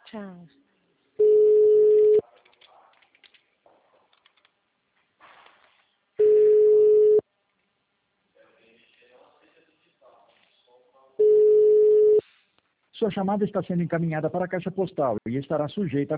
Tchau. Sua chamada está sendo encaminhada para a caixa postal e estará sujeita a